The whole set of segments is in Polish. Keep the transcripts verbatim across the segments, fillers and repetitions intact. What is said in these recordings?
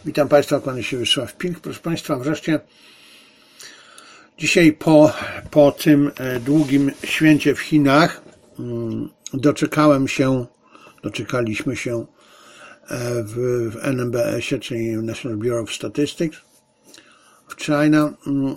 Witam Państwa, kłaniam się Wiesław Pink. Proszę Państwa, wreszcie dzisiaj po, po tym długim święcie w Chinach doczekałem się, doczekaliśmy się w, w N M B S-ie, czyli National Bureau of Statistics w China,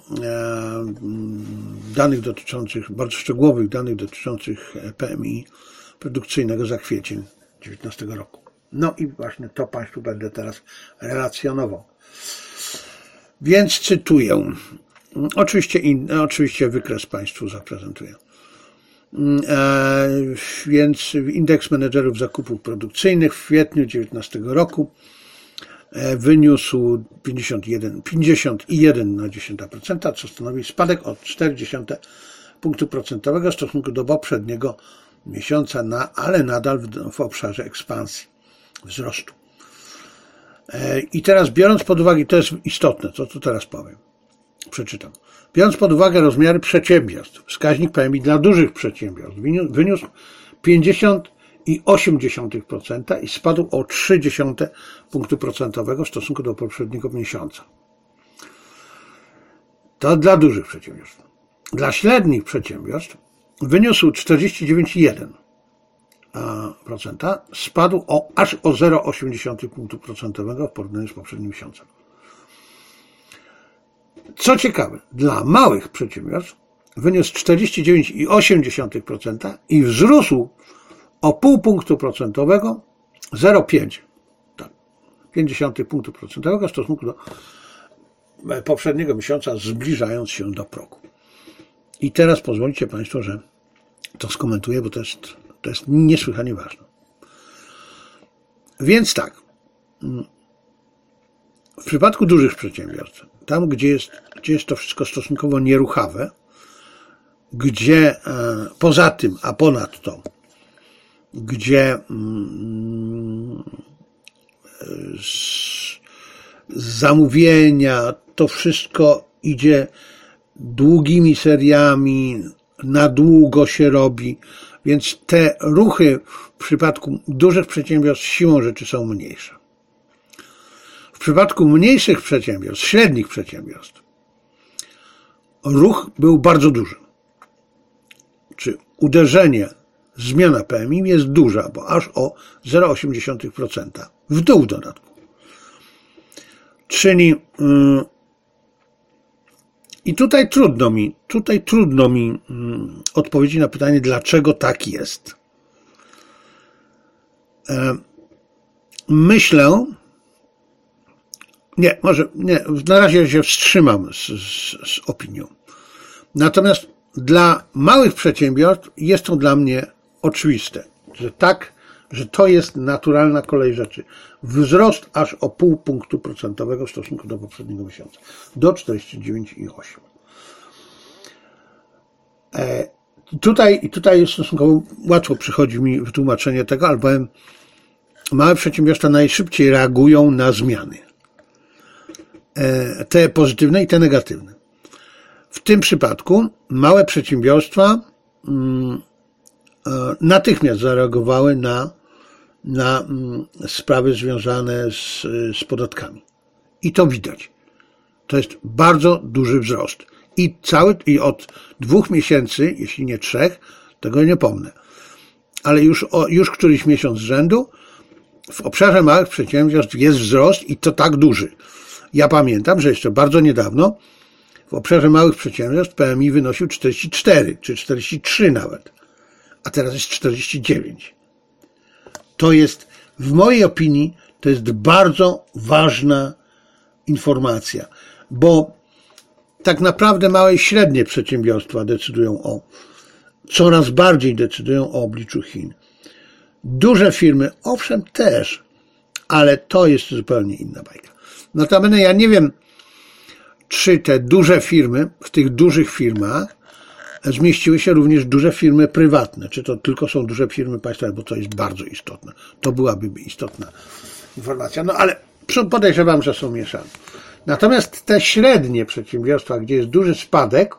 danych dotyczących, bardzo szczegółowych danych dotyczących P M I produkcyjnego za kwiecień dwa tysiące dziewiętnastego roku. No i właśnie to Państwu będę teraz relacjonował. Więc cytuję. Oczywiście, in, oczywiście wykres Państwu zaprezentuję. E, więc indeks menedżerów zakupów produkcyjnych w kwietniu dwa tysiące dziewiętnastego roku e, wyniósł pięćdziesiąt jeden przecinek jeden procent, co stanowi spadek o cztery dziesiąte punktu procentowego w stosunku do poprzedniego miesiąca, na, ale nadal w, w obszarze ekspansji, wzrostu. E, I teraz biorąc pod uwagę, to jest istotne, co tu teraz powiem, przeczytam. Biorąc pod uwagę rozmiary przedsiębiorstw, wskaźnik P M I dla dużych przedsiębiorstw wyniósł pięćdziesiąt przecinek osiem procent i spadł o trzy dziesiąte punktu procentowego w stosunku do poprzedniego miesiąca. To dla dużych przedsiębiorstw. Dla średnich przedsiębiorstw wyniósł czterdzieści dziewięć przecinek jeden procent, spadł o, aż o zero przecinek osiem punktu procentowego w porównaniu z poprzednim miesiącem. Co ciekawe, dla małych przedsiębiorstw wyniósł czterdzieści dziewięć przecinek osiem procent i wzrósł o pół punktu procentowego, zero przecinek pięć tak, pięć punktu procentowego w stosunku do poprzedniego miesiąca, zbliżając się do progu. I teraz pozwolicie Państwo, że to skomentuję, bo to jest, to jest niesłychanie ważne. Więc tak, w przypadku dużych przedsiębiorstw, tam gdzie jest, gdzie jest to wszystko stosunkowo nieruchawe, gdzie e, poza tym, a ponadto, gdzie mm, z, z zamówienia to wszystko idzie długimi seriami, na długo się robi, więc te ruchy w przypadku dużych przedsiębiorstw siłą rzeczy są mniejsze. W przypadku mniejszych przedsiębiorstw, średnich przedsiębiorstw, ruch był bardzo duży. Czy uderzenie, zmiana P M I jest duża, bo aż o zero przecinek osiem procent w dół w dodatku. Czyli yy, i tutaj trudno mi, tutaj trudno mi yy, odpowiedzieć na pytanie, dlaczego tak jest. Yy, myślę, Nie, może nie, na razie się wstrzymam z, z, z opinią. Natomiast dla małych przedsiębiorstw jest to dla mnie oczywiste, że tak, że to jest naturalna kolej rzeczy. Wzrost aż o pół punktu procentowego w stosunku do poprzedniego miesiąca, do czterdzieści dziewięć przecinek osiem. E, tutaj, tutaj stosunkowo łatwo przychodzi mi wytłumaczenie tego, albowiem małe przedsiębiorstwa najszybciej reagują na zmiany. Te pozytywne i te negatywne. W tym przypadku małe przedsiębiorstwa natychmiast zareagowały na, na sprawy związane z, z podatkami. I to widać. To jest bardzo duży wzrost. I cały, i od dwóch miesięcy, jeśli nie trzech, tego nie pomnę. Ale już, o, już któryś miesiąc z rzędu w obszarze małych przedsiębiorstw jest wzrost i to tak duży. Ja pamiętam, że jeszcze bardzo niedawno w obszarze małych przedsiębiorstw P M I wynosił czterdzieści cztery czy czterdzieści trzy nawet, a teraz jest czterdzieści dziewięć. To jest, w mojej opinii, to jest bardzo ważna informacja, bo tak naprawdę małe i średnie przedsiębiorstwa decydują o, coraz bardziej decydują o obliczu Chin. Duże firmy, owszem też, ale to jest zupełnie inna bajka. Notabene ja nie wiem, czy te duże firmy, w tych dużych firmach zmieściły się również duże firmy prywatne. Czy to tylko są duże firmy państwowe, bo to jest bardzo istotne. To byłaby istotna informacja. No ale podejrzewam, że są mieszane. Natomiast te średnie przedsiębiorstwa, gdzie jest duży spadek,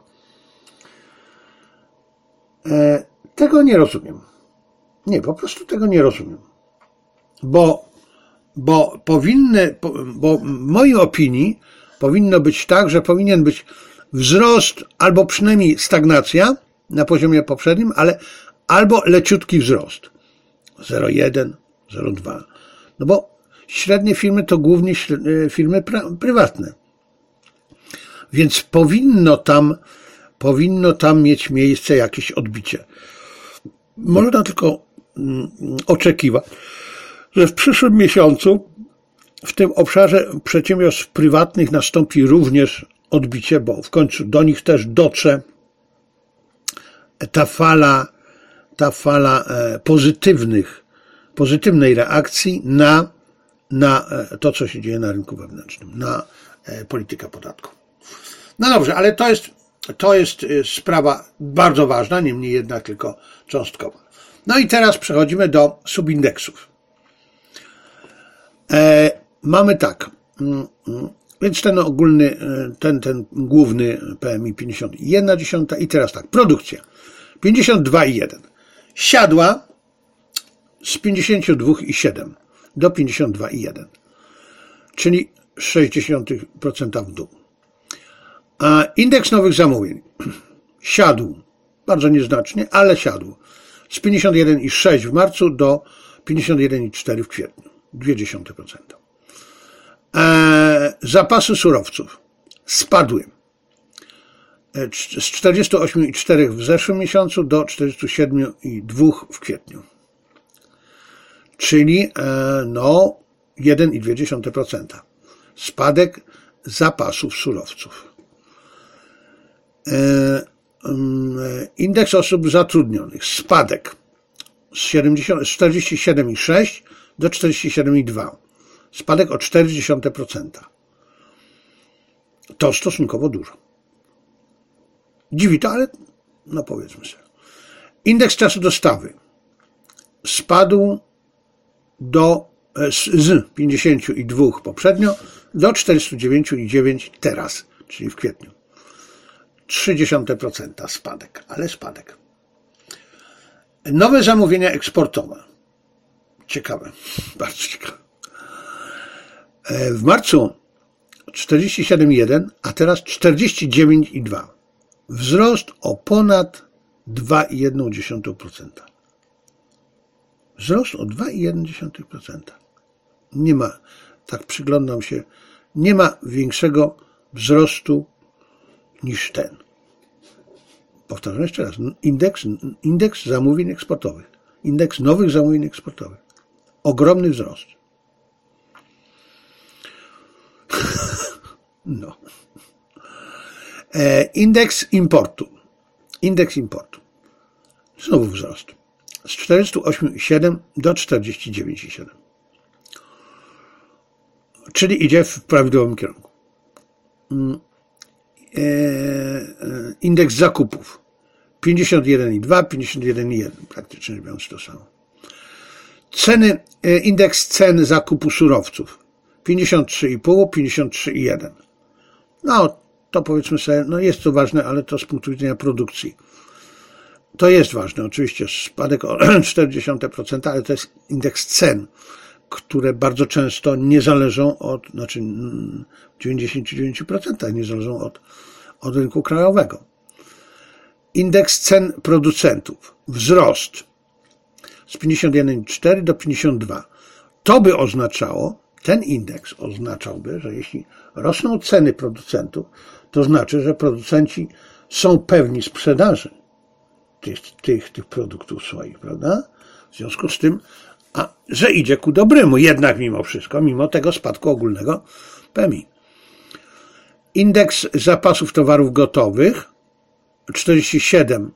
tego nie rozumiem. Nie, po prostu tego nie rozumiem. Bo bo powinny, bo w mojej opinii powinno być tak, że powinien być wzrost albo przynajmniej stagnacja na poziomie poprzednim, ale albo leciutki wzrost. zero przecinek jeden, zero przecinek dwa. No bo średnie firmy to głównie firmy prywatne. Więc powinno tam, powinno tam mieć miejsce jakieś odbicie. Można tylko oczekiwać, że w przyszłym miesiącu w tym obszarze przedsiębiorstw prywatnych nastąpi również odbicie, bo w końcu do nich też dotrze ta fala, ta fala pozytywnych, pozytywnej reakcji na, na to, co się dzieje na rynku wewnętrznym, na politykę podatku. No dobrze, ale to jest, to jest sprawa bardzo ważna, niemniej jednak tylko cząstkowa. No i teraz przechodzimy do subindeksów. E, mamy tak, więc ten ogólny, ten, ten główny P M I pięćdziesiąt jeden dziesiąta i teraz tak, produkcja pięćdziesiąt dwa i jeden siadła z pięćdziesiąt dwa i siedem do pięćdziesiąt dwa i jeden, czyli sześć procent w dół. A indeks nowych zamówień siadł, bardzo nieznacznie, ale siadł z pięćdziesiąt jeden i sześć w marcu do pięćdziesiąt jeden i cztery w kwietniu, zero przecinek dwa procent. Eee, zapasy surowców spadły z czterdziestu ośmiu i czterech w zeszłym miesiącu do czterdziestu siedmiu i dwóch w kwietniu. Czyli e, no jeden przecinek dwa procent. Spadek zapasów surowców. E, e, indeks osób zatrudnionych. Spadek z, z czterdziestu siedmiu i sześć do czterdziestu siedmiu i dwóch. Spadek o cztery przecinek procent. To stosunkowo dużo. Dziwi to, ale no powiedzmy sobie. Indeks czasu dostawy spadł do, z pięćdziesięciu dwóch poprzednio do czterdziestu dziewięciu i dziewięciu teraz, czyli w kwietniu. trzy przecinek procent spadek, ale spadek. Nowe zamówienia eksportowe. Ciekawe, bardzo ciekawe. W marcu czterdzieści siedem przecinek jeden, a teraz czterdzieści dziewięć przecinek dwa. Wzrost o ponad dwa przecinek jeden procent. Wzrost o dwa przecinek jeden procent. Nie ma, tak przyglądam się, nie ma większego wzrostu niż ten. Powtarzam jeszcze raz. Indeks, indeks zamówień eksportowych. Indeks nowych zamówień eksportowych. Ogromny wzrost. No. E, indeks importu. Indeks importu. Znowu wzrost. Z czterdziestu ośmiu przecinek siedem do czterdziestu dziewięciu przecinek siedem. Czyli idzie w prawidłowym kierunku. E, indeks zakupów. pięćdziesiąt jeden przecinek dwa, pięćdziesiąt jeden przecinek jeden. Praktycznie biorąc to samo. Ceny, e, indeks cen zakupu surowców. pięćdziesiąt trzy przecinek pięć, pięćdziesiąt trzy przecinek jeden. No, to powiedzmy sobie, no jest to ważne, ale to z punktu widzenia produkcji. To jest ważne, oczywiście, spadek o cztery procent, ale to jest indeks cen, które bardzo często nie zależą od, znaczy w dziewięćdziesięciu dziewięciu procentach nie zależą od, od rynku krajowego. Indeks cen producentów, wzrost z pięćdziesiąt jeden przecinek cztery do pięćdziesiąt dwa. To by oznaczało, ten indeks oznaczałby, że jeśli rosną ceny producentów, to znaczy, że producenci są pewni sprzedaży tych, tych, tych produktów swoich, prawda? W związku z tym, a, że idzie ku dobremu, jednak mimo wszystko, mimo tego spadku ogólnego P M I. Indeks zapasów towarów gotowych czterdzieści siedem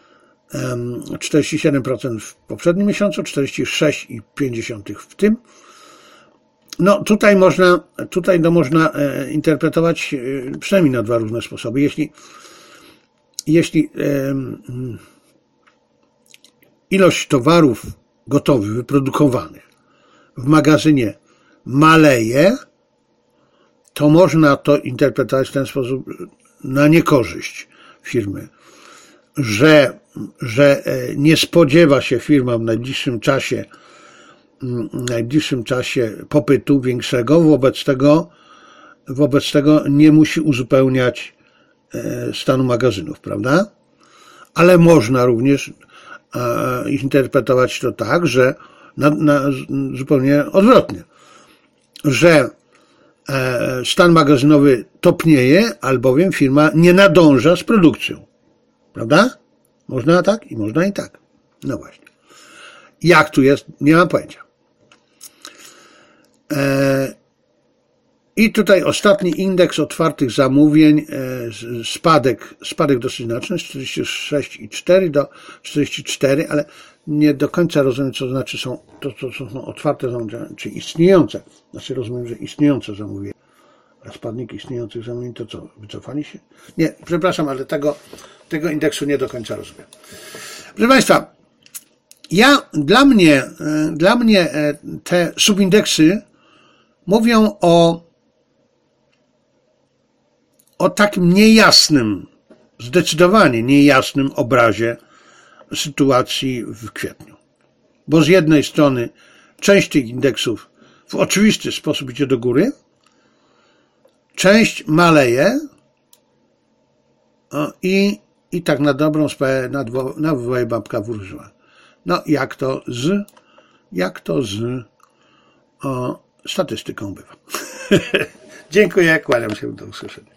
procent w poprzednim miesiącu, czterdzieści sześć przecinek pięć w tym. No tutaj można, tutaj no można interpretować przynajmniej na dwa różne sposoby. Jeśli, jeśli ilość towarów gotowych, wyprodukowanych w magazynie maleje, to można to interpretować w ten sposób na niekorzyść firmy, że, że nie spodziewa się firma w najbliższym czasie najbliższym czasie popytu większego, wobec tego, wobec tego nie musi uzupełniać stanu magazynów, prawda? Ale można również interpretować to tak, że na, na, zupełnie odwrotnie, że stan magazynowy topnieje, albowiem firma nie nadąża z produkcją. Prawda? Można tak i można i tak. No właśnie. Jak tu jest? Nie mam pojęcia. I tutaj ostatni indeks otwartych zamówień, spadek, spadek dosyć znaczny, z czterdzieści sześć przecinek cztery do czterdzieści cztery, ale nie do końca rozumiem, co znaczy są, to, to są otwarte zamówienia, czy istniejące. Znaczy rozumiem, że istniejące zamówienia. A spadnik istniejących zamówień to co? Wycofali się? Nie, przepraszam, ale tego, tego indeksu nie do końca rozumiem. Proszę Państwa, ja, dla mnie, dla mnie te subindeksy mówią o o takim niejasnym, zdecydowanie niejasnym obrazie sytuacji w kwietniu. Bo z jednej strony część tych indeksów w oczywisty sposób idzie do góry, część maleje i, i tak na dobrą sprawę na wywołaj babka wróżyła. No jak to z, jak to z o, statystyką bywa. Dziękuję, kłaniam się, do usłyszenia.